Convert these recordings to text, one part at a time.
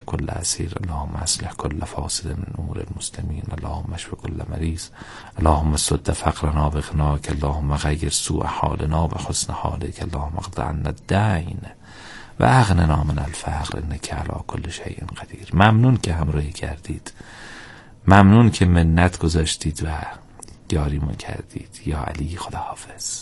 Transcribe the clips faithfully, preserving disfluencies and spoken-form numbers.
كل اسیر، اللهم اصلح كل فاسد من امور المسلمین، اللهم اشف كل مریض، اللهم سد فقرنا بغناک، اللهم غیر سوء حالنا بحسن حالک، اللهم اقض عنا الدین و اغننا من الفقر انک علی کل شیء قدیر. ممنون که همراهی کردید، ممنون که منت گذاشتید و یاریمون کردید. یا علی، خداحافظ.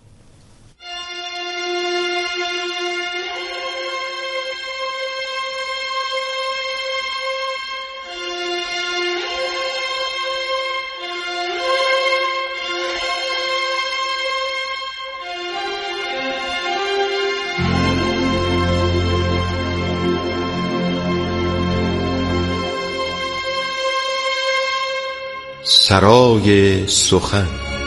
سرای سخن.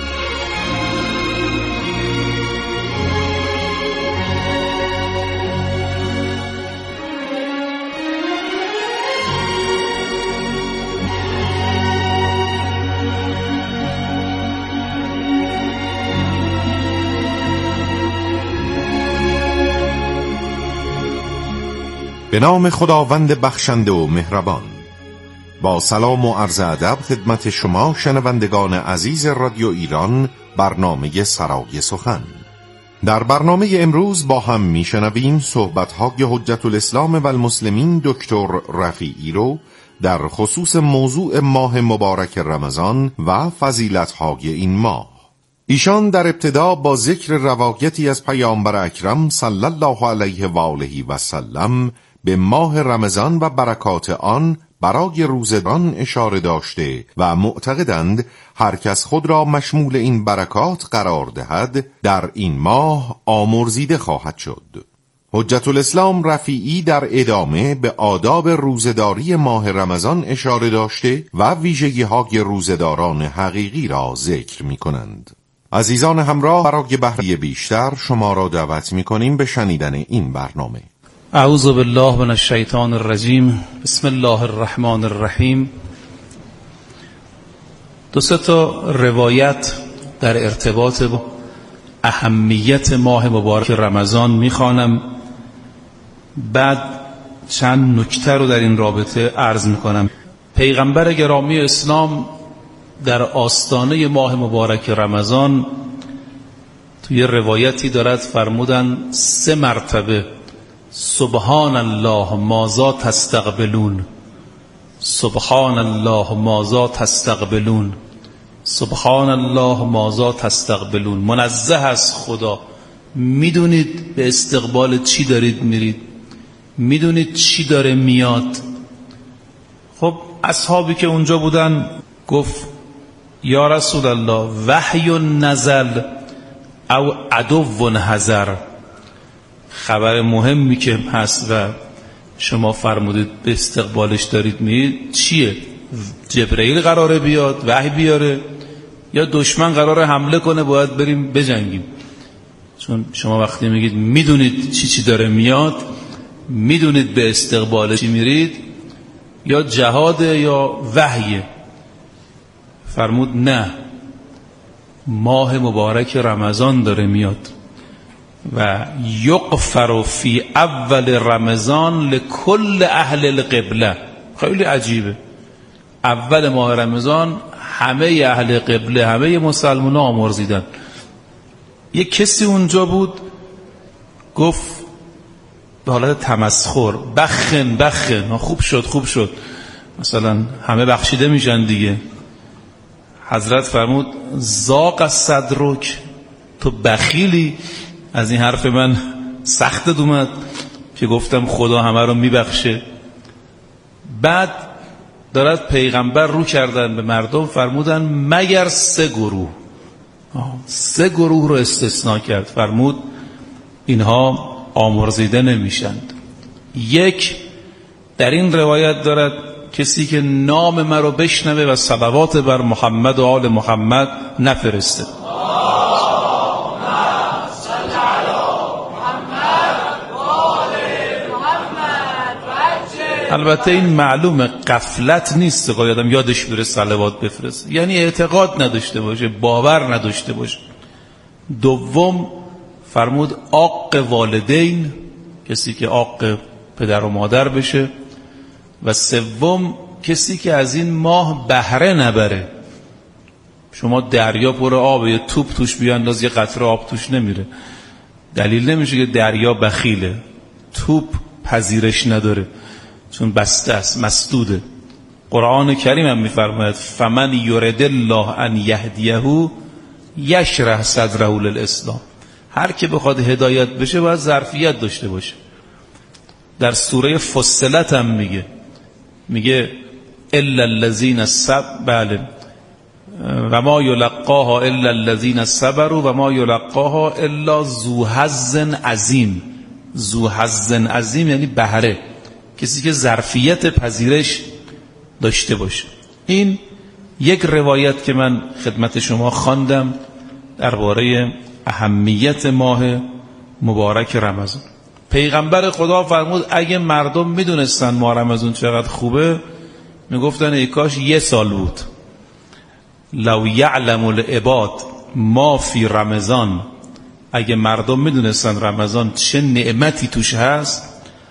به نام خداوند بخشنده و مهربان. با سلام و عرض ادب خدمت شما شنوندگان عزیز رادیو ایران، برنامه سرای سخن. در برنامه امروز با هم میشنویم صحبت‌های حجت الاسلام و المسلمین دکتر رفیعی رو در خصوص موضوع ماه مبارک رمضان و فضیلت‌های این ماه. ایشان در ابتدا با ذکر روایتی از پیامبر اکرم صلی الله علیه و آله و سلم به ماه رمضان و برکات آن برای روزداران اشاره داشته و معتقدند هر کس خود را مشمول این برکات قرار دهد در این ماه آمرزیده خواهد شد. حجت الاسلام رفیعی در ادامه به آداب روزداری ماه رمضان اشاره داشته و ویژگی‌های روزداران حقیقی را ذکر می‌کنند. عزیزان همراه، برای بهره بیشتر شما را دعوت می‌کنیم به شنیدن این برنامه. اعوذ بالله من الشیطان الرجیم، بسم الله الرحمن الرحیم. دو سه تا روایت در ارتباط با اهمیت ماه مبارک رمضان میخوانم، بعد چند نکته رو در این رابطه عرض میکنم. پیغمبر گرامی اسلام در آستانه ماه مبارک رمضان توی روایتی دارد فرمودن سه مرتبه سبحان الله ماذا تستقبلون، سبحان الله ماذا تستقبلون، سبحان الله ماذا تستقبلون. منزه از خدا، میدونید به استقبال چی دارید میرید، میدونید چی داره میاد. خب اصحابی که اونجا بودن گفت یا رسول الله وحی نزل او عدو حذر، خبر مهمی که هست و شما فرمودید به استقبالش دارید میرید چیه؟ جبرئیل قراره بیاد وحی بیاره یا دشمن قراره حمله کنه باید بریم بجنگیم؟ چون شما وقتی میگید میدونید چی چی داره میاد، میدونید به استقبال چی میرید، یا جهاد یا وحی. فرمود نه، ماه مبارک رمضان داره میاد و یغفر فی اول رمضان لکل اهل القبله. خیلی عجیبه، اول ماه رمضان همه اهل قبله، همه مسلمان ها آمرزیدن. یک کسی اونجا بود گفت به حالت تمسخر بخن بخن، خوب شد خوب شد، مثلا همه بخشیده میشن دیگه. حضرت فرمود زاق صدرک، تو بخیلی. از این حرف من سختت اومد که گفتم خدا همه رو میبخشه. بعد دارد پیغمبر رو کردن به مردم، فرمودن مگر سه گروه، سه گروه رو استثناء کرد. فرمود اینها آمرزیده نمیشند. یک، در این روایت دارد کسی که نام مرا بشنوه و صلوات بر محمد و آل محمد نفرسته. البته این معلومه غفلت نیست که آدم یادش بره صلوات بفرست، یعنی اعتقاد نداشته باشه، باور نداشته باشه. دوم فرمود عاق والدین، کسی که عاق پدر و مادر بشه. و سوم کسی که از این ماه بهره نبره. شما دریا پر آب، یه توپ توش بیانداز یه قطره آب توش نمیره. دلیل نمیشه که دریا بخیله. توپ پذیرش نداره چون بسته است، مسدوده. قرآن کریم هم میفرماید فمن یرد الله ان یهدیه یشرح صدره للاسلام. هر که بخواد هدایت بشه باید ظرفیت داشته باشه. در سوره فصلت هم میگه میگه الا الذين صبروا بله و ما یلقاها الا الذين صبروا و ما یلقاها الا ذو حظ عظیم. ذو حظ عظیم یعنی بهره، کسی که ظرفیت پذیرش داشته باشه. این یک روایت که من خدمت شما خواندم درباره اهمیت ماه مبارک رمضان. پیغمبر خدا فرمود اگه مردم میدونستن ماه رمضان چقدر خوبه میگفتن ای کاش یه سال بود. لو یعلم العباد ما فی رمضان، اگه مردم میدونستن رمضان چه نعمتی توش هست،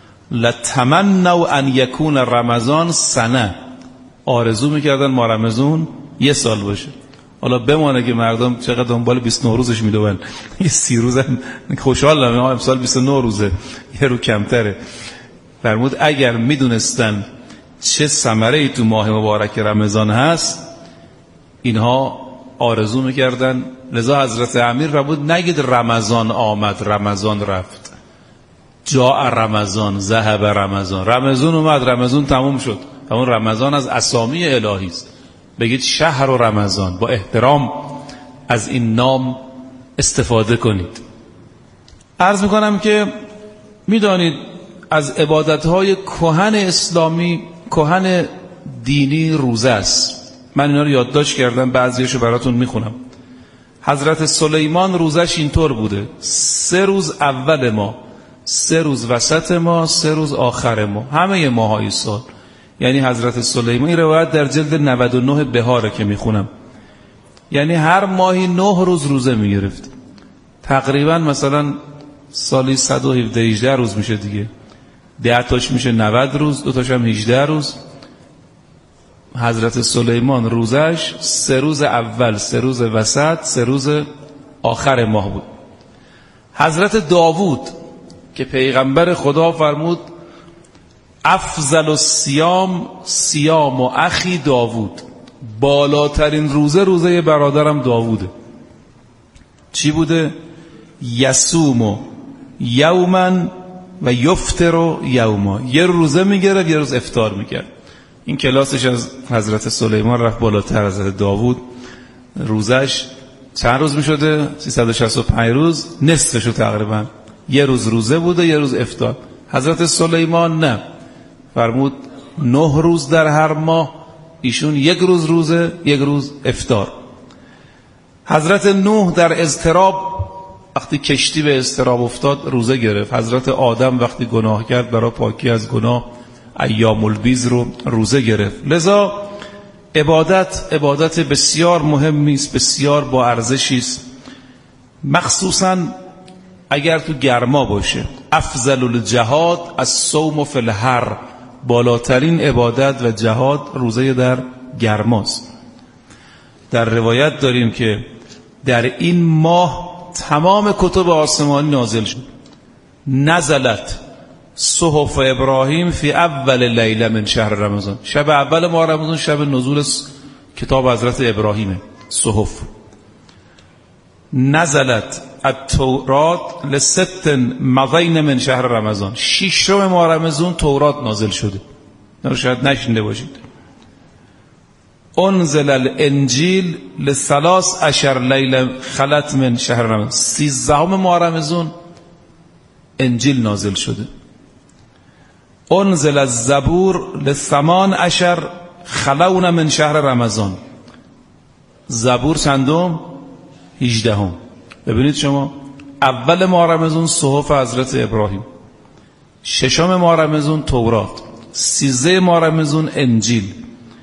لتمنوا ان یکون رمضان سنه، آرزو میکردن ما رمضان یه سال باشه. حالا بمانه که مردم چقدر دنبال بیست و نه روزش میدونن، یه سی روزن خوشحالم امسال بیست و نه روزه، یه رو کمتره. فرمود اگر میدونستن چه ثمره‌ای تو ماه مبارک رمضان هست اینها آرزو میکردن. لذا حضرت امیر فرمود نگید رمضان آمد رمضان رفت، جاء رمضان ذهب رمضان. رمضان اومد رمضان تموم شد. همون رمضان از اسامی الهی است. بگید شهر و رمضان، با احترام از این نام استفاده کنید. عرض میکنم که میدانید از عبادتهای کهن اسلامی، کهن دینی روزه است. من اینا رو یادداشت کردم، بعضیشو براتون میخونم. حضرت سلیمان روزش اینطور بوده: سه روز اول ما، سه روز وسط ما، سه روز آخر ما، همه ماهای سال. یعنی حضرت سلیمان، این روایت در جلد نود و نه بهاره که میخونم، یعنی هر ماهی نه روز روزه میگرفت. تقریبا مثلا سالی صد و هفده هجده روز میشه دیگه، ده تاش میشه نود روز، دو تاش هم هجده روز. حضرت سلیمان روزش سه روز اول، سه روز وسط، سه روز آخر ماه بود. حضرت داوود که پیغمبر خدا فرمود افضل الصیام صیام و اخی داوود، بالاترین روزه روزه برادرم داووده. چی بوده؟ یصوم یوما و یفطر یوما، یه روزه میگرفت یه روز افطار میکرد. این کلاسش از حضرت سلیمان رفت بالاتر. حضرت داوود روزش چند روز میشده؟ سیصد و شصت و پنج روز، نصفشو تقریبا یه روز روزه بوده یه روز افطار. حضرت سلیمان نه، فرمود نه روز در هر ماه، ایشون یک روز روزه یک روز افطار. حضرت نوح در اضطراب، وقتی کشتی به اضطراب افتاد روزه گرفت. حضرت آدم وقتی گناه کرد برای پاکی از گناه ایام البیض رو روزه گرفت. لذا عبادت عبادت بسیار مهمی است، بسیار با ارزشی است، مخصوصا اگر تو گرما باشه. افضل الجهاد الصوم فی الحر، بالاترین عبادت و جهاد روزه در گرماست. در روایت داریم که در این ماه تمام کتب آسمانی نازل شد. نزلت صحف ابراهیم فی اول لیله من شهر رمضان، شب اول ماه رمضان شب نزول کتاب حضرت ابراهیم صحف. نزلت التورات لست مضین من شهر رمضان، ششم ماه رمضان تورات نازل شده، نه شاید نشنیده باشید. انزل الانجیل لثلاث عشر لیله خلت من شهر رمضان، سیزدهم ماه رمضان انجیل نازل شده. انزل الزبور لثمان عشر خلون من شهر رمضان، زبور چندم؟ هجدهم. ببینید شما، اول ماه رمضان صحف حضرت ابراهیم، ششم ماه رمضان تورات، سیزده ماه رمضان انجیل،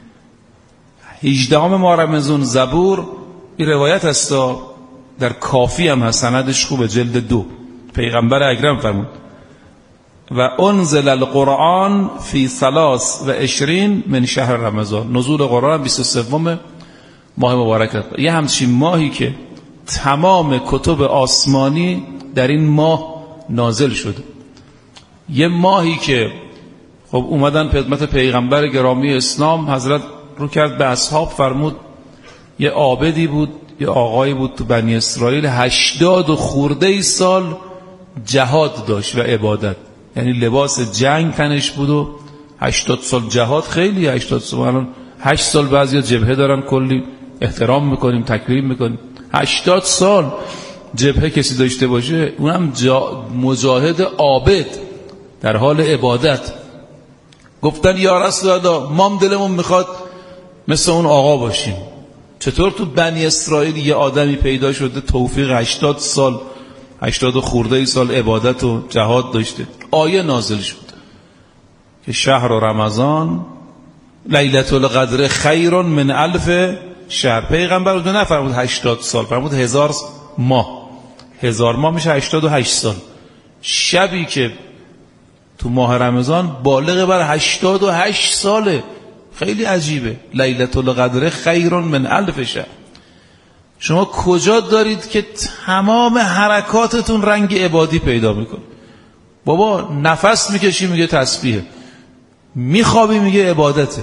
هجدهم ماه رمضان زبور. این روایت است در کافی هم هست، سندش خوبه، جلد دو. پیغمبر اکرم فرمود و انزل القرآن فی ثلاث و عشرین من شهر رمضان. نزول قرآن بیست و سوم ماه مبارک است. یه همچین ماهی که تمام کتب آسمانی در این ماه نازل شده، یه ماهی که خب اومدن خدمت پیغمبر گرامی اسلام، حضرت رو کرد به اصحاب، فرمود یه عابدی بود، یه آقایی بود تو بنی اسرائیل، هشتاد و خورده ای سال جهاد داشت و عبادت، یعنی لباس جنگ تنش بود و هشتاد سال جهاد. خیلی هشتاد سال، الان هشت سال بعضیا جبهه دارن، کلی احترام میکنیم تکریم میکنیم. هشتاد سال جبهه کسی داشته باشه، اونم جا مجاهد عابد در حال عبادت. گفتن یا رسول الله ما هم دلمون میخواد مثل اون آقا باشیم. چطور تو بنی اسرائیل یه آدمی پیدا شده توفیق هشتاد سال هشتاد و خورده ای سال عبادت و جهاد داشته؟ آیه نازل شد که شهر رمضان لیلة القدر خیر من الف شهر. پیغمبر رو نفرمود هشتاد سال، فرمود هزار ماه. هزار ماه میشه هشتاد و هشت سال. شبی که تو ماه رمضان بالغ بر هشتاد و هشت ساله. خیلی عجیبه. لیلة القدر خیر من الف شهر. شما کجا دارید که تمام حرکاتتون رنگ عبادی پیدا میکنه؟ بابا نفس میکشی میگه تسبیحه، میخوابی میگه عبادته.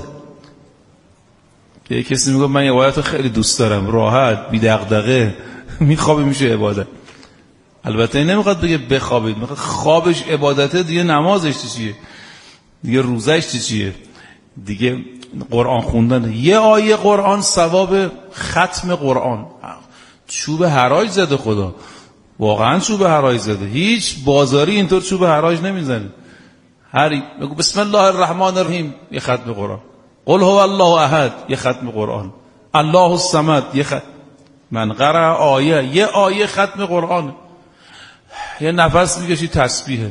یه کسی میگه من عبادت خیلی دوست دارم، راحت بی دغدغه، میخوابی میشه عبادت. البته نمیخواد بگه بخوابید، میخواد خوابش عبادته، دیگه نمازش چیه، دیگه روزش چیه، دیگه قرآن خوندن. یه آیه قرآن ثواب ختم قرآن. چوب حراج زده خدا، واقعا چوب حراج زده. هیچ بازاری اینطور چوب حراج نمیزنه. هر بگو بسم الله الرحمن الرحیم یه ختم قرآن، قل هو الله احد یه ختم قرآن، الله الصمد یه ختم. من قرأ آیه، یه آیه ختم قرآن. یه نفس میکشی تسبیحه،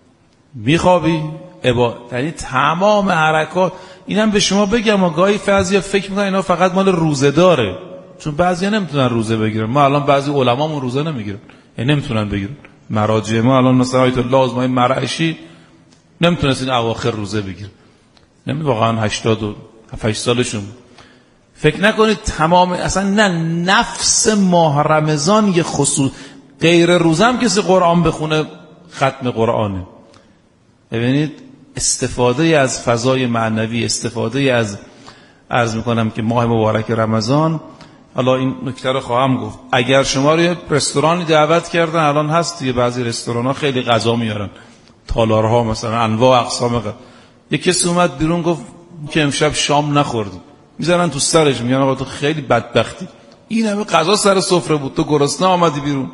میخوابی عبادت. یعنی تمام حرکات. اینم به شما بگم، و گاهی بعضیا فکر میکنن اینا فقط مال روزه داره، چون بعضیا نمیتونن روزه بگیرن. ما الان بعضی علمامون روزه نمیگیرن، یعنی نمیتونن بگیرن. مراجع ما الان مثلا آیت الله آزمای مرعشی نمیتونست این اواخر روزه بگیره، نمی واقعا هشتاد و هفت سالشون. فکر نکنید تمام، اصلا نه، نفس ماه رمضان یه خصوص. غیر روزه هم کسی قرآن بخونه ختم قرآنه. ببینید استفاده از فضای معنوی، استفاده از، عرض میکنم که ماه مبارک رمضان. حالا این نکته رو خواهم گفت. اگر شما رو یه رستورانی دعوت کردن، الان هست توی بعضی رستوران‌ها خیلی غذا میارن، تالارها مثلا انواع اقسام غذا. یه کسی اومد بیرون گفت که امشب شام نخوردیم، میذارن تو سرش، میگن آقا تو خیلی بدبختی، این همه غذا سر سفره بود، تو گرسنه آمدی بیرون.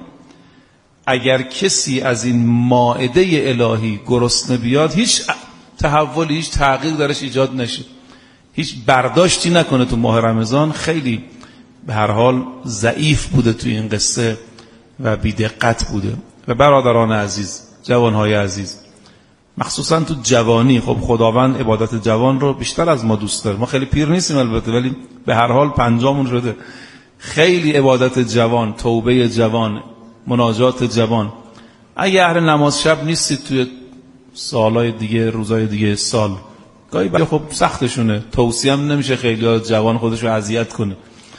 اگر کسی از این مائده الهی گرسنه بیاد، هیچ تحولی، هیچ تغییر درش ایجاد نشه، هیچ برداشتی نکنه تو ماه رمضان، خیلی به هر حال ضعیف بوده توی این قصه و بی‌دقت بوده. و برادران عزیز، جوانهای عزیز، مخصوصا تو جوانی، خب خداوند عبادت جوان رو بیشتر از ما دوست داره. ما خیلی پیر نیستیم البته، ولی به هر حال پنجامون شده. خیلی عبادت جوان، توبه جوان، مناجات جوان. اگه اهل نماز شب نیستید توی سالهای دیگه، روزهای دیگه سال، گاهی بله خب سختشونه، توصیه هم نمیشه خیلی جوان خودش رو اذیت کنه،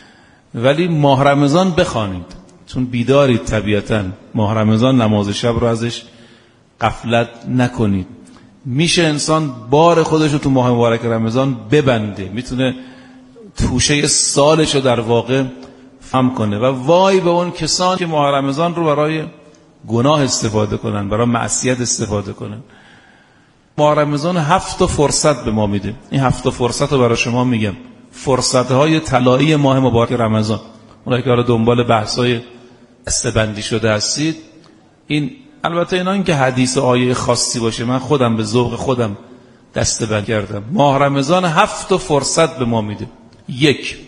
ولی ماه رمضان بخوانید، چون بیدارید طبیعتا. ماه رمضان نماز شب رو ازش غفلت نکنید. میشه انسان بار خودش رو تو ماه مبارک رمضان ببنده، میتونه توشه سالش رو در واقع فهم کنه. و وای به اون کسان که ماه رمضان رو برای گناه استفاده کنن، برای معصیت استفاده کنن. ماه رمضان هفت فرصت به ما میده. این هفت فرصت رو برای شما میگم، فرصت‌های طلایی ماه مبارک رمضان. اونایی که دنبال بحث‌های دسته‌بندی شده هستید، این البته اینا این که حدیث آیه خاصی باشه، من خودم به ذوق خودم دسته‌بندی کردم. ماه رمضان هفت فرصت به ما میده. یک،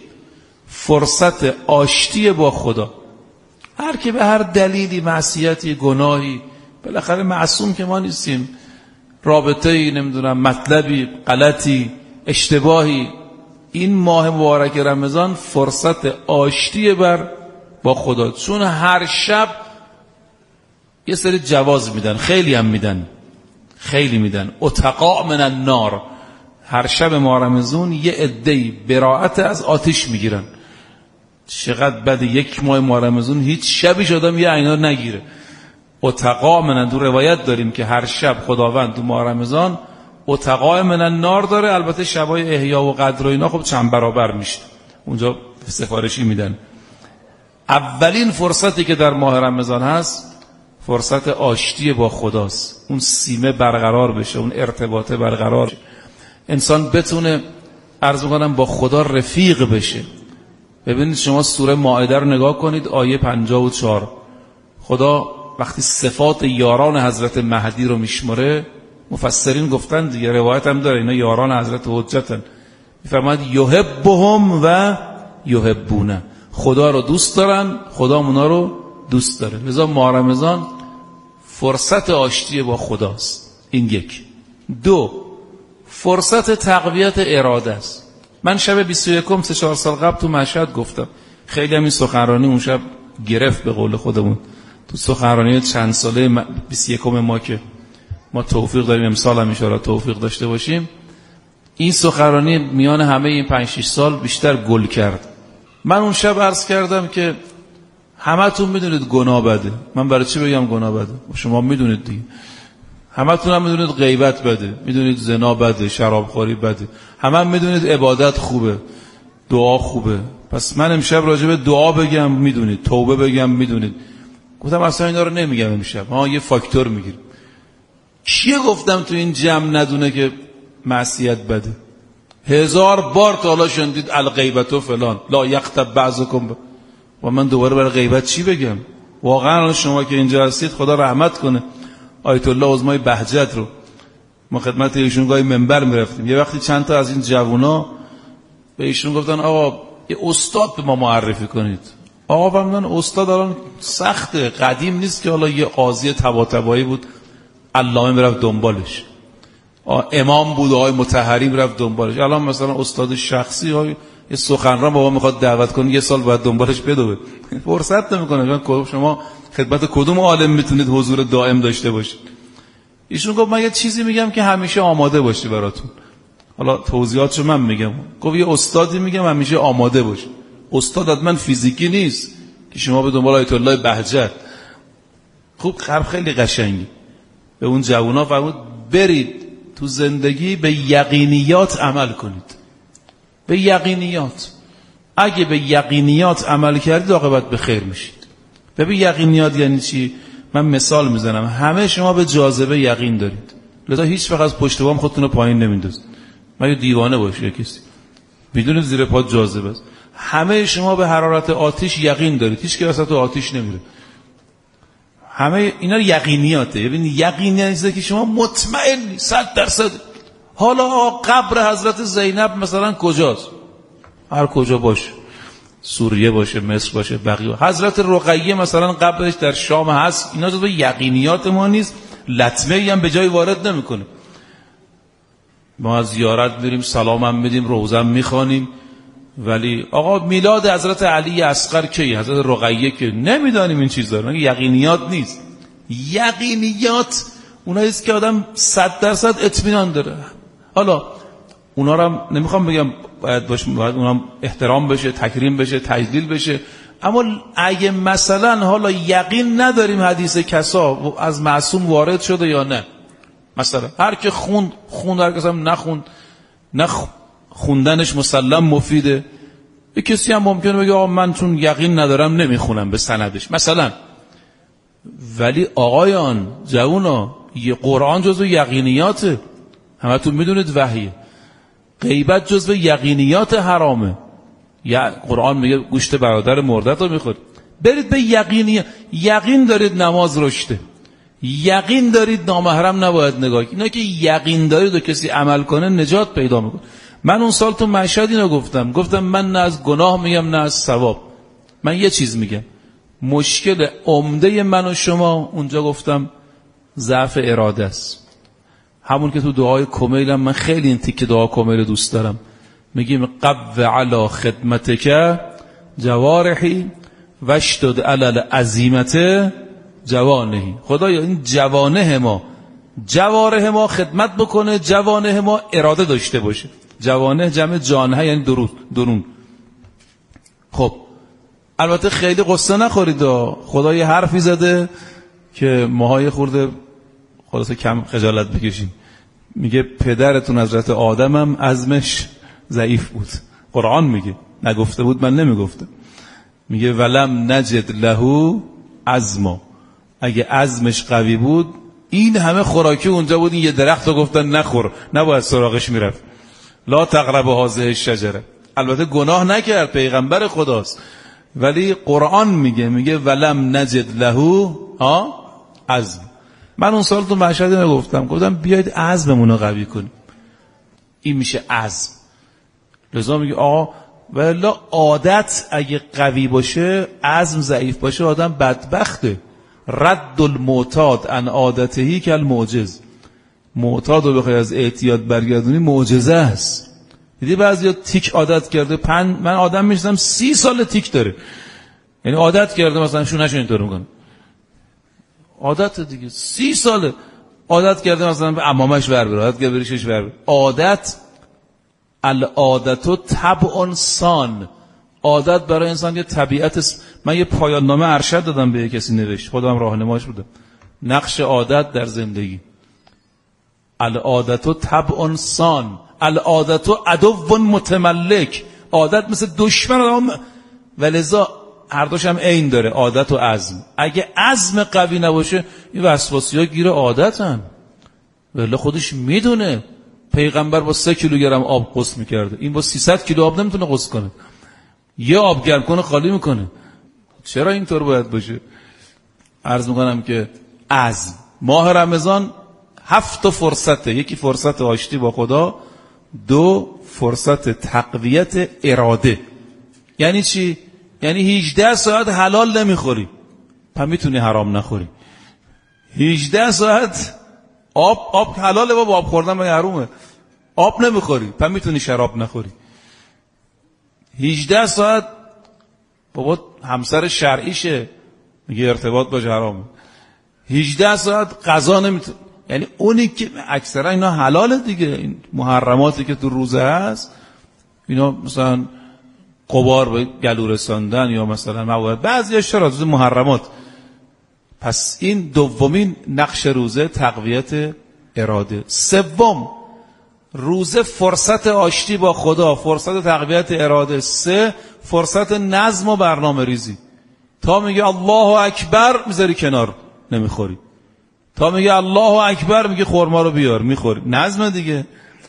فرصت آشتی با خدا. هر که به هر دلیلی، معصیتی، گناهی، بالاخره معصوم که ما نیستیم، رابطه‌ای، نمیدونم مطلبی، غلطی، اشتباهی، این ماه مبارک رمضان فرصت آشتی بر با خدا. چون هر شب یه سری جواز میدن، خیلی هم میدن، خیلی میدن. اتقاء من النار، هر شب ماه رمضان یه عده‌ای براءت از آتش میگیرن. چقدر بده یک ماه ماه رمضان هیچ شبیش آدم یه عینا نگیره. اتقاء من، دو روایت داریم که هر شب خداوند تو ماه رمضان اتقاء من النار داره. البته شبای احیا و قدر و اینا خب چند برابر میشه، اونجا سفارشی میدن. اولین فرصتی که در ماه رمضان هست فرصت آشتی با خداست. اون سیمه برقرار بشه، اون ارتباطه برقرار بشه، انسان بتونه عرض می‌کنم با خدا رفیق بشه. ببینید شما سوره مائده رو نگاه کنید، آیه پنجاه و چهار، خدا وقتی صفات یاران حضرت مهدی رو میشمره، مفسرین گفتن دیگه، روایت هم داره اینا یاران حضرت حجتن، میفرماید یحبهم و یحبونه، خدا رو دوست دارن، خدا اونا رو دوست داره. لذا ماه رمضان فرصت آشتی با خداست. این یک. دو، فرصت تقویت اراده است. من شب بیست و یکم سه چهار سال قبل تو مشهد گفتم، خیلی همین سخنرانی اون شب گرفت به قول خودمون. تو سخنرانی چند ساله بیست و یکم ما که ما توفیق داریم، امسال هم ان شاءالله توفیق داشته باشیم، این سخنرانی میان همه این پنج شش سال بیشتر گل کرد. من اون شب عرض کردم که همتون میدونید گناه بده، من برای چی بگم گناه بده؟ شما میدونید دیگه، همتون هم میدونید غیبت بده، میدونید زنا بده، شرابخوری بده، همه هم میدونید عبادت خوبه، دعا خوبه. پس من امشب راجع به دعا بگم میدونید، توبه بگم میدونید. گفتم اصلا اینا رو نمیگم امشب، ها یه فاکتور میگیریم. کیه گفتم تو این جمع ندونه که معصیت بده؟ هزار بار تا حالا شنیدید الغیبت و فلان، لا یغتب بعضکم، و من دوباره برای غیبت چی بگم؟ واقعا شما که اینجا هستید خدا رحمت کنه آیت الله عظمای بهجت رو، ما خدمت ایشون گاهی منبر میرفتیم، یه وقتی چند تا از این جوونا به ایشون گفتن آقا یه استاد به ما معرفی کنید. آقا فرمودن استاد الان سخته، قدیم نیست که حالا یه قاضی طباطبایی بود علامه میرفت دنبالش، امام بود آقای مطهری میرفت دنبالش، الان مثلا استاد شخصی های یه سخنران بابا میخواد دعوت کنه یه سال بعد دنبالش بدوه، فرصت نمیکنه. شما خدمت کدوم عالم میتونید حضور دائم داشته باشید؟ ایشون گفت من یه چیزی میگم که همیشه آماده باشی براتون. حالا توضیحاتشو من میگم. گفت یه استادی میگم همیشه آماده باش. استاد حتما فیزیکی نیست که شما به دنبال آیت الله بهجت. خوب حرف خیلی قشنگی. به اون جوونا فرمود برید تو زندگی به یقینیات عمل کنید. به یقینیات. اگه به یقینیات عمل کردید عاقبت به خیر میشید. ببین یقینیات یعنی چی؟ من مثال میزنم. همه شما به جاذبه یقین دارید، لذا هیچ وقت از پشت بام خودتون رو پایین نمیندازید. مگه دیوانه باشی کسی؟ بدون زیر پا جاذبه است. همه شما به حرارت آتش یقین دارید، هیچ کس تو آتش نمیره. همه اینا یقینیاته. ببین یقینیاته که شما مطمئنی صد درصد. حالا قبر حضرت زینب مثلا کجاست؟ هر کجا باشه، سوریه باشه، مصر باشه، بقیه. حضرت رقیه مثلا قبرش در شام هست. اینا جزو یقینیات ما نیست، لطمه ای هم به جای وارد نمیکنه. ما از زیارت میریم، سلام هم میدیم، روزه هم میخوانیم، ولی آقا میلاد حضرت علی اصغر کی؟ حضرت رقیه که نمیدانیم این چیزا رو. یقینیات نیست. یقینیات اوناییست که آدم صد درصد اطمینان داره. حالا اونا رو هم نمیخوام بگم باید باشه، باید اونا هم احترام بشه، تکریم بشه، تجلیل بشه، اما اگه مثلا حالا یقین نداریم حدیث کسا از معصوم وارد شده یا نه، مثلا هر که خوند خوند، هر کس هم نخوند نخ خوندنش مسلم مفیده. یک کسی هم ممکنه بگه آقا من چون یقین ندارم نمیخونم به سندش مثلا. ولی آقایان جوونا، یه قرآن جزو یقینیاته، همتون میدونید وحیه. غیبت جزو یقینیات حرامه. یا قرآن میگه گوشت برادر مردت رو میخورد. برید به یقینی. یقین دارید نماز رشته، یقین دارید نامحرم نباید نگاه. اینا که یقین دارید و کسی عمل کنه نجات پیدا میکنه. من اون سال تو مشهد اینو گفتم، گفتم من نه از گناه میگم نه از ثواب. من یه چیز میگم، مشکل عمده من و شما اونجا گفتم ضعف اراده است. همون که تو دعای کمیل هم من خیلی این تیکه دعا کمیل دوست دارم، میگیم قو علی خدمتک جوارحی واشدد علی العزیمت جوانهی. خدایا این جوانه ما جوارح ما خدمت بکنه، جوانح ما اراده داشته باشه. جوانح جمع جانه یعنی درون درون. خب البته خیلی قصه نخورید، خدا یه حرفی زده که ماهای خورده خلاصه کم خجالت بکشیم. میگه پدرتون حضرت آدم هم عزمش ضعیف بود. قرآن میگه، نگفته بود من نمیگفتم. میگه ولم نجد له عزما، اگه عزمش قوی بود این همه خوراکی اونجا بود، این یه درخت رو گفتن نخور، نباید سراغش میرفت. لا تقرب هذه الشجره. البته گناه نکرد، پیغمبر خداست، ولی قرآن میگه میگه ولم نجد له عزم. من اون سال تو مشهد نگفتم، گفتم بیاید عزممون رو قوی کنیم. این میشه عزم. لذا میگه آقا ولی عادت اگه قوی باشه، عزم ضعیف باشه، آدم بدبخته. رد المعتاد عن عادتهی کل معجز. معتاد رو بخوای از اعتیاد برگردونی معجزه است. دیدی بعضیا تیک عادت کرده، پن من آدم میشنم سی سال تیک داره، یعنی عادت کرده مثلا شونش اینطور میکنه، عادت دیگه سی ساله عادت کرده مثلا به عمامش ور بره، عادت کرده بریشش ور بره. عادت العادتو طبع سان، عادت برای انسان یه طبیعت است. من یه پایان نامه ارشد دادم به کسی نوشت، خودم راهنماش بودم، نقش عادت در زندگی. العادتو طبع سان، العادتو عدو متملک. عادت مثل دشمن آدم، ولذا هر دوش هم عین داره، عادت و عزم. اگه عزم قوی نباشه این وسواسی‌ها گیر عادتن. ولی خودش میدونه پیغمبر با سه کیلوگرم آب غسل میکرده، این با سیصد کیلو آب نمیتونه غسل کنه، یه آب گرم کنه خالی میکنه. چرا اینطور باید باشه؟ عرض میکنم که عزم. ماه رمضان هفت فرصته، یکی فرصت آشتی با خدا، دو فرصت تقویت اراده. یعنی چی؟ یعنی هجده ساعت حلال نمیخوری، پس میتونی حرام نخوری. هجده ساعت آب آب حلاله، با آب خوردن مگه حرامه؟ آب نمیخوری، پس میتونی شراب نخوری. هجده ساعت بابا همسر شرعیشه، میگه ارتباط باشه حرامه. هجده ساعت غذا نمیتونی، یعنی اونی که اکثرا اینا حلاله دیگه. این محرماتی که تو روزه هست اینا مثلا قبار به گلو رساندن یا مثلا موارد بعضیش چرا جز محرمات. پس این دومین نقش روزه تقویت اراده. سوم روزه فرصت آشتی با خدا، فرصت تقویت اراده. سه فرصت نظم و برنامه ریزی. تا میگه الله اکبر میذاری کنار نمیخوری، تا میگه الله اکبر میگه خرما رو بیار میخوری. نظم دیگه.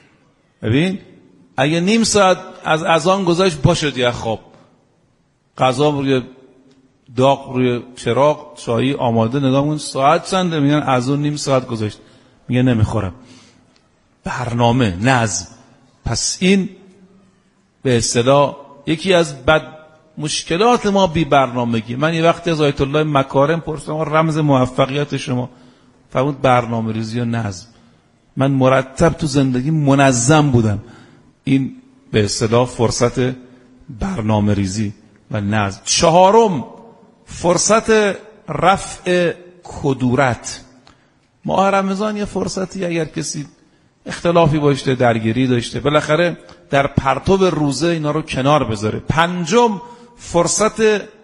ببین اگه نیم ساعت از اذان گذشت پاشد یه خواب، غذا روی داغ روی چراغ، چایی آماده، نگاه کن ساعت چنده، میگن از اون نیم ساعت گذشت، میگه نمیخورم. برنامه، نظم. پس این به اصطلاح یکی از بد مشکلات ما بی برنامگی. من یه وقتی از آیت الله مکارم پرسیدم رمز موفقیت شما، فرمود برنامه ریزی و نظم. من مرتب تو زندگی منظم بودم. این به اصطلاح فرصت برنامه ریزی و نظم. چهارم فرصت رفع کدورت. ماه رمضان یه فرصتی، اگر کسی اختلافی باشه، درگیری داشته، بالاخره در پرتو روزه اینا رو کنار بذاره. پنجم فرصت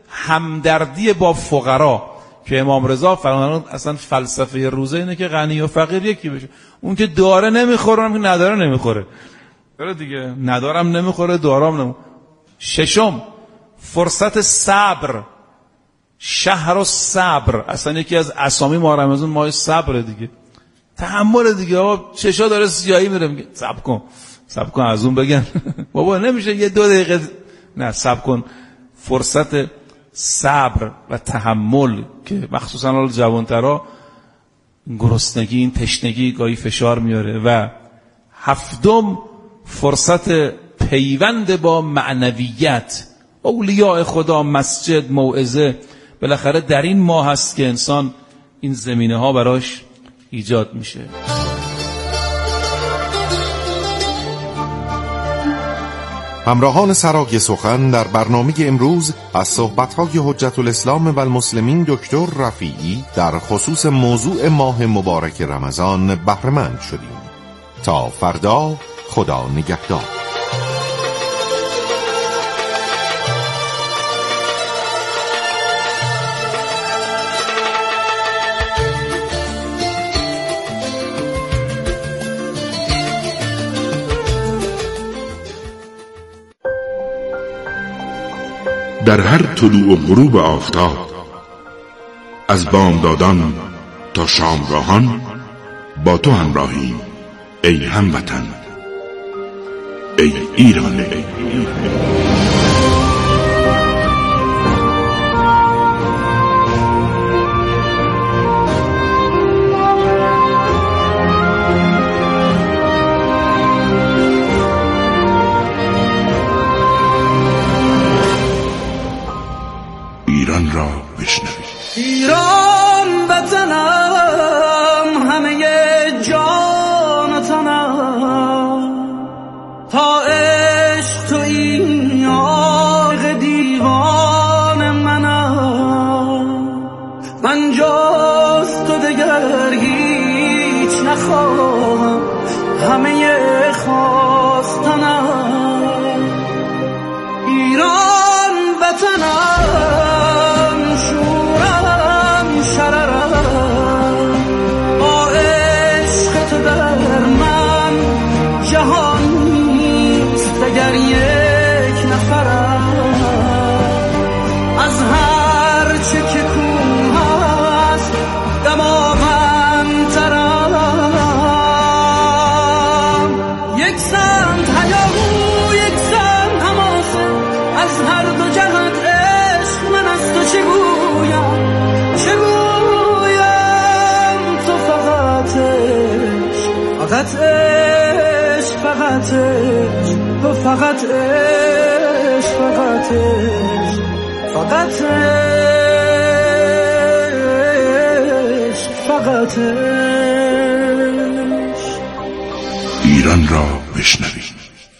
همدردی با فقرا که امام رضا فرمودند اصلا فلسفه روزه اینه که غنی و فقیر یکی بشه. اون که داره نمیخوره، اون که نداره نمیخوره. داره دیگه، ندارم نمیخوره، دارم نمیخوره. ششم فرصت صبر. شهر و صبر اصلا یکی از اسامی ماه رمضان ماه صبر دیگه، تحمل دیگه. آقا چشا داره سیاهی میره، میگه صبر کن صبر کن از اون بگن بابا نمیشه یه دو دقیقه، نه صبر کن. فرصت صبر و تحمل که مخصوصا حال جوانترا گرسنگی، این تشنگی گاهی فشار میاره. و هفتم فرصت پیوند با معنویت، اولیاء خدا، مسجد، موعظه. بالاخره در این ماه هست که انسان این زمینه ها براش ایجاد میشه. همراهان سرای سخن، در برنامه امروز از صحبت‌های حجت الاسلام و المسلمین دکتر رفیعی در خصوص موضوع ماه مبارک رمضان بهره مند شدیم. تا فردا، خدا نگهدار. در هر طلوع و غروب آفتاب، از بامدادان تا شامگاهان، با تو همراهیم ای هموطن، ای ایران. ای ایران را بشنوید. ایران وطنم، همه جان و تنم، تا عشق تو این عاشق دیوان منم. من جز تو دگر هیچ نخواهم، همه خواستنم. ایران وطنم، دگر یک نفرم، از هر چه که کوه هست دماغندترم. یک سمت هیاهو، یک سمت حماسه، از هر دو جهت عشق. من از تو چه گویم، چه گویم؟ تو فقط عشق، فقط عشق، فقط عشق، تو فقط عشق، فقط عشق، فقط عشق، فقط عشق. ایران را بشنوید.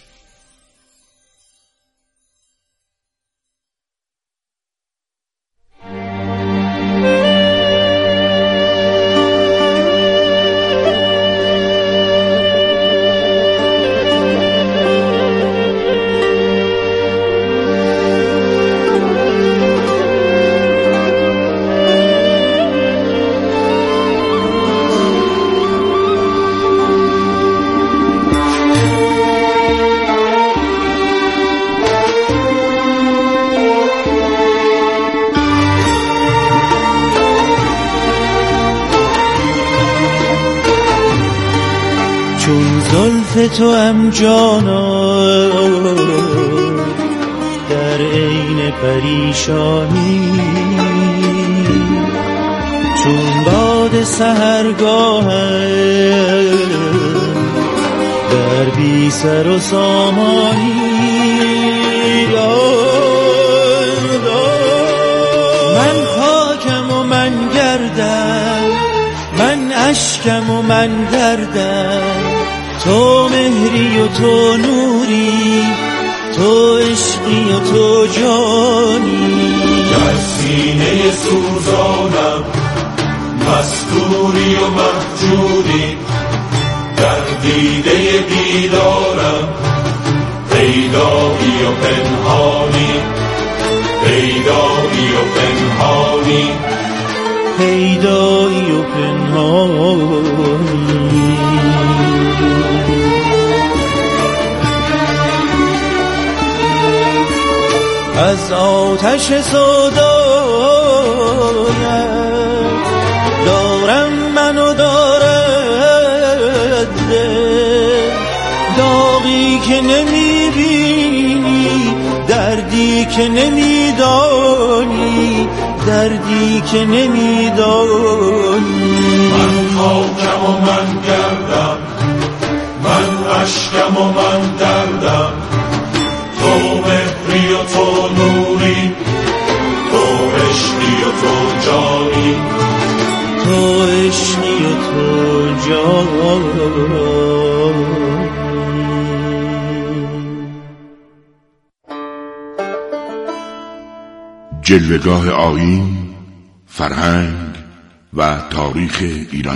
تو هم جانا در عین پریشانی، چون باد سحرگاه در بی سر و سامانی. من خاکم و من گردم، من اشکم و من دردم، تو مهری و تو نوری، تو عشقی و تو جانی. در سینه سوزانم مستوری و مهجوری، در دیده بیدارم پیدایی و پنهانی، پیدایی و پنهانی، پیدایی و پنهانی. از آتش سودایت دارم منو دارد داغی که نمیبینی، دردی که نمیدانی، دردی که نمیدانی. من خاکم و من گردم، من اشکم و من دردم، تو مهری و تو نوری، تو عشقی و تو جانی، تو عشقی و تو جانی. جلوگاه آیین، فرهنگ و تاریخ ایران.